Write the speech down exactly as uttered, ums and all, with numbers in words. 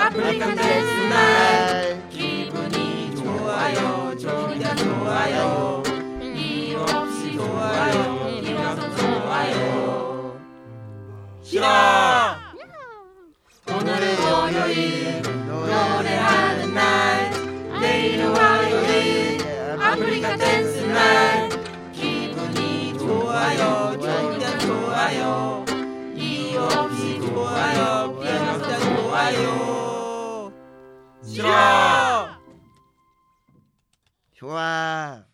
아프리카 댄스 날 기분이 좋아요. 좋냐 좋아요. 이유 없이 좋아요. 이와서 좋아요. 싫어. 오늘은 월요일 노래하는 날, 내일은 화요일 아프리카 댄스 날. 기분이 좋아요. 좋냐 좋아요. 이유 없이 좋아요. 피아노 좋아요. 싫어. 좋아.